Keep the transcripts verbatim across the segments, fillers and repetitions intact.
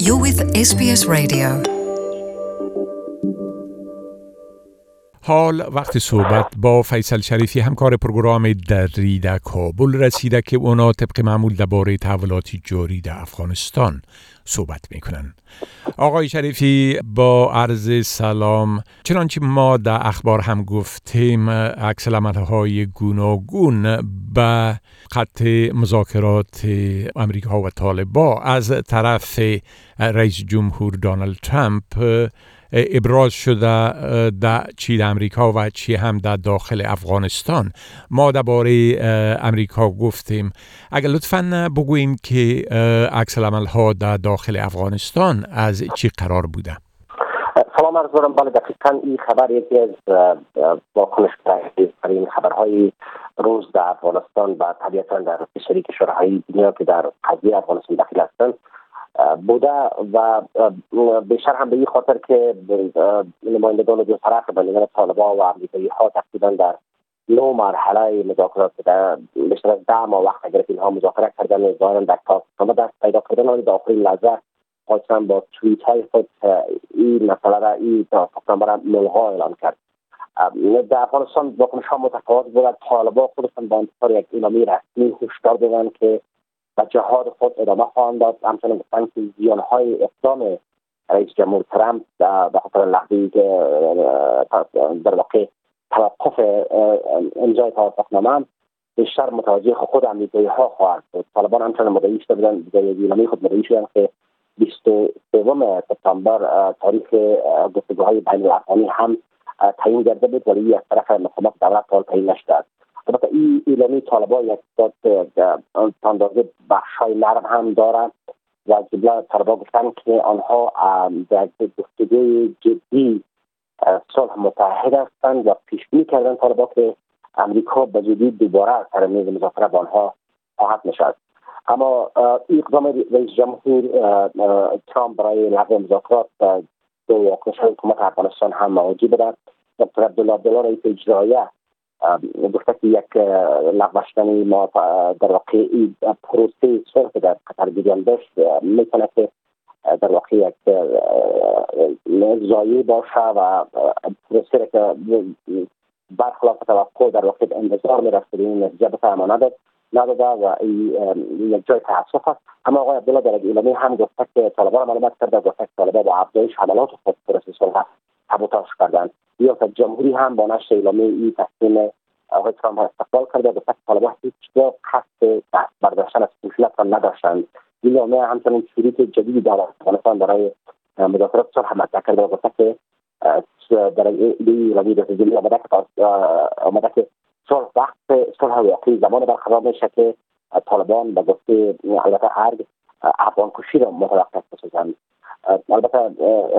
You're with اس بی اس Radio. حال وقت صحبت با فیصل شریفی همکار پروگرام در ریده کابل رسیده که اونا طبق معمول درباره تحولات جاری در افغانستان صحبت میکنن. آقای شریفی با عرض سلام، چنانچه ما در اخبار هم گفتیم عکس العمل‌های گوناگون به خط مذاکرات امریکا و طالبان از طرف رئیس جمهور دونالد ترامپ ابراز شده در چی در امریکا و چی هم در داخل افغانستان. ما درباره امریکا گفتیم، اگر لطفاً بگوین که عکس العمل‌ها در داخل افغانستان از چی قرار بوده؟ سلام عرض دارم. بله، دقیقاً این خبر یکی از واکنش‌ترین خبرهای روز در افغانستان و طبیعتاً در شریک کشورهای دنیا که در قضیه افغانستان داخل هستند بوده و بیشتر هم به این خاطر که نمایندگان دو طرف بندگان طالبان و امریکایی ها تقریبا در نو مرحله مذاکرات در بیشتر از ده ماه وقت گرفت اینها مذاکره کردن و ظاهرا در تاثیر دست پیدا کردن آن در آخرین لحظه خواستن با توییت های خود این مسئله را این تاثیر را ملغا اعلام کرد. در افغانستان واکنش ها متفاوت بود. طالبان خودشان با انتشار یک اعلامیه رسمی هشدار دادند که و جهاد خود ادامه خواهند داد. همچنین گفتند که زیانهای اقدام رئیس جمهور ترامپ به خاطر لحظه‌ای که در واقع توقف امضای توافقنامه بیشتر متوجه خود امریکایی ها خواهد بود. طالبان همچنین مدعی شده بودند، در اعلامیه خود مدعی شدند که بیست و سوم سپتامبر تاریخ گفتگوهای بین الافغانی هم تعیین کرده بود ولی از طرف مقامات دولت تا تعیین نشده. البته این اعلامیه طالبان یک داد اندازه بخش‌های نرم هم دارد و از جمله طالبان گفتند که آنها در گفتگوی جدی صلح متحد هستند و پیش بینی کردند طالبان که امریکا به زودی دوباره سر میز مذاکره با آنها خواهد نشست. اما اقدام رئیس جمهور ترامپ برای لغو مذاکرات دو واکنش حکومت افغانستان هم موجود بود. دکتر عبدالله عبدالله رئیس اجرایه گفته که یک لغوشتنی ما در واقع این پروسه صلح در قطر جریان داشت میتونه که در واقع یک ضایع باشه و پروسه که برخلاف توقع در واقع انتظار میرفت به این نتیجه بفهمه نداد نداده و این یک جای تاسف است. اما آقای عبدالله در اعلامیه هم گفته که طالبان معلومات کرده گفته که طالبان با افزایش حملات خود پروسه صلح سابوتاژ کردند. ریاست جمهوری هم با نشر اعلامیه این تصمیم آقای ترامپ استقبال کرده گفته که طالبان هیچ قصد دست برداشتن از خشونت را نداشتند. این اعلامیه همچنین شروط جدیدی در افغانستان برای مذاکرات صلح مطرح کرده و گفته که در این اعلامیه رئیس جمهور آمده که آمده که صلح وقت صلح واقعی زمان برقرار میشه که طالبان به گفته البته ارگ افغان کشی را متوقف بسازند. البته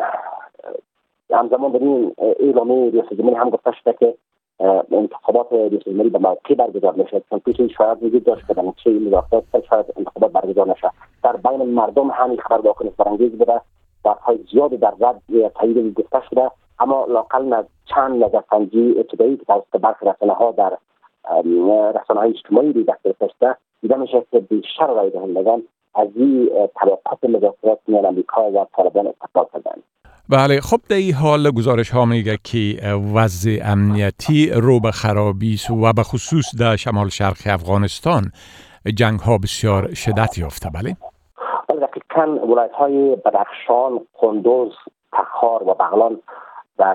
همزمان در این اعلامیه رئیس جمهور هم گفته شده که انتخابات رئیس جمهوری به موقع برگزار میشه، چون پیش شاید وجود داشت که در نتیجه این مذاکرات شاید انتخابات برگزار نشه. در بین مردم همین خبر واکنش برانگیز بوده، بحث‌های زیادی در رد تایید گفته شده، اما لااقل از چند نظرسنجی ابتدایی که توسط برخی رسانه‌ها در رسانه‌های اجتماعی دیده شده دیده میشه که بیشتر رای دهندگان از این توافق مذاکرات میان آمریکا و طالبان استقبال کردند. بله، خب در این حال گزارش ها میگه که وضع امنیتی رو به خرابی است و به خصوص در شمال شرق افغانستان جنگ ها بسیار شدت یافته. بله دقیقاً ولایت های بدخشان، کندوز، تخار و بغلان در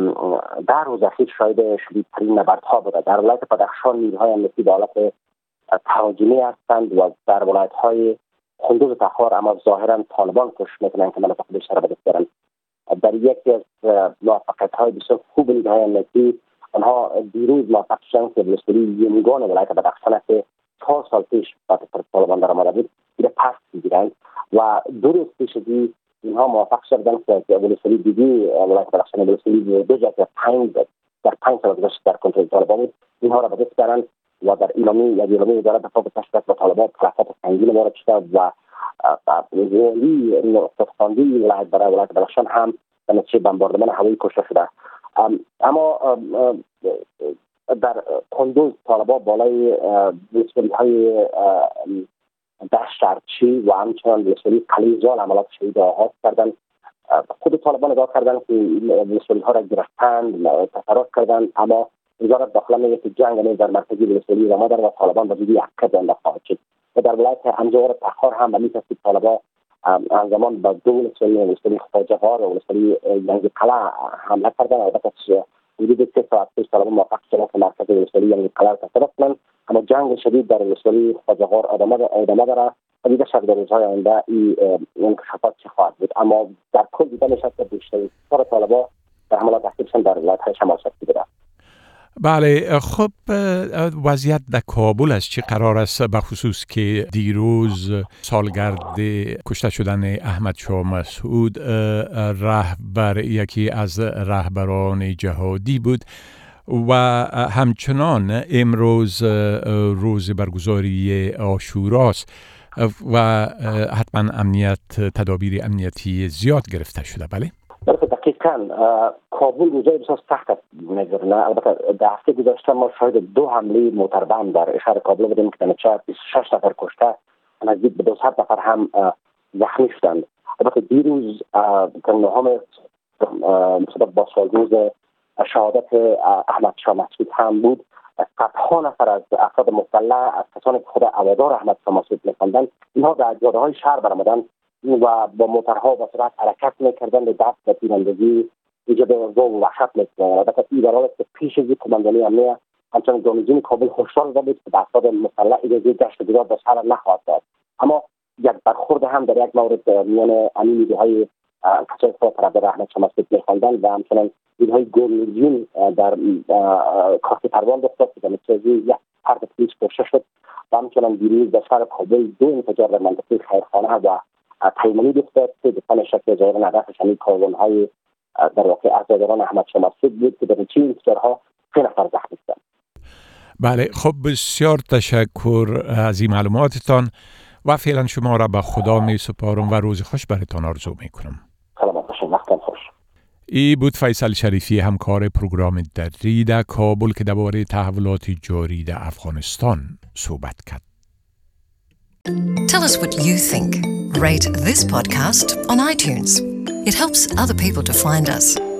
در روز اخیر شاهد شدیدترین نبردها بوده. در ولایت بدخشان نیروهای امنیتی به حالت تهاجمی هستند و در ولایت های کندوز و تخار اما ظاهرا طالبان کش میکنند که مناطق بیشتر به دست دارند. در یکی از موفقیت‌های بسیار خوب نیروهای امنیتی آنها دیروز موفق شدند که ولسوالی یمگان ولایت بدخشان که چهار سال پیش بعد از طالبان در آمده بود دیگه پس بگیرند و دو روز پیش از اینها موفق شدند که ولسوالی دیگی ولایت بدخشان ولسوالی دو جا که پنج در پنج سال گذشته در کنترل طالبان بود اینها را به دست دارند و در اعلامیه یا اعلامیه وزارت دفاع تشکیلات با طالبان تلفات سنگین وارد شده و ولی نقطه‌خواندی ولایت برای ولایت بدخشان هم به نتیجه بمباردمان هوایی کشته شده. اما در کندوز طالبان بالای ولسوالی‌های دشت ارچی و همچنان ولسوالی قلیزال عملیات شدید آغاز کردن. خود طالبان ادعا کردن که ولسوالی ها را گرفتند، تصرف کردند، اما وزارت داخله میگه که جنگ در مرکزی ولسوالی ادامه دارد و طالبان به زودی عقب انداخته خواهد شد. و در ولایت انزور تخار هم به که طالبان همزمان به دو ولسوالی ولسوالی خواجه‌غار و ولسوالی ینگی قلعه حمله کردند. البته حدود سه ساعت پیش طالبان موفق شدند که مرکز ولسوالی ینگی قلعه را تصرف کنند، اما جنگ شدید در ولسوالی خواجه‌غار ادامه دارد. دیده شد در روزهای آینده این انکشافات چه خواهد بود، اما در کل دیده میشد که بیشتر طالبان در حملات اخیرشان در ولایت‌های شمال شرقی بوده. بله، خب وضعیت در کابل است چه قرار است، به خصوص که دیروز سالگرد کشته شدن احمد شاه مسعود رهبر یکی از رهبران جهادی بود و همچنان امروز روز برگزاری عاشوراست و حتما امنیت تدابیر امنیتی زیاد گرفته شده. بله دقیقاً کابل روزای بسیار سخت می‌گذرونه. البته در هفته گذشته ما شاهد دو حمله موتربم در شهر کابل بودیم که در نتیجه بیست و شش نفر کشته، نزدیک به دویست نفر هم زخمی شدند. البته دیروز که نهم مصادف با سالروز شهادت احمد شاه مسعود هم بود، صدها نفر از افراد مسلح، از کسانی که خود عوادار احمد شاه مسعود می‌خواندند، اینها در جاده‌های شهر برآمدند و با موترها با سرعت حرکت می‌کردند و دست به تیراندازی ایجاد رعب و وحشت می‌کردند. البته این در حالی که پیش از کماندانی امنیه همچنان جانشین کابل هشدار داده بود که به افراد مسلح اجازه گشت و گذار به شهر نخواهد داد، اما یک برخورد هم در یک مورد میان امین نیروهای کسایی که طرفدار احمد شاه مسعود می‌خواندند و همچنان نیروهای گورنیزیون در کاخ پروان رخ داد که در نتیجه یک پرد پلیس کشته شد. و همچنان دیروز در شهر کابل دو انفجار در منطقه خیرخانه و پیمانی داشته که دفعه شکل ظاهرا هدفش همین کاروان‌های در واقع عزاداران احمد شاه مسعود بود که در این چین انفجارها سه نفر زخمی شدند. بله، خب بسیار تشکر از این معلوماتتان و فعلا شما را به خدا می سپارم و روز خوش براتان آرزو می کنم. سلامت باشید، وقتتان خوش. ای بود فیصل شریفی، همکار پروگرام دری در کابل که درباره تحولات جاری در افغانستان صحبت کرد. Tell us what you think. Rate this podcast on iTunes. It helps other people to find us.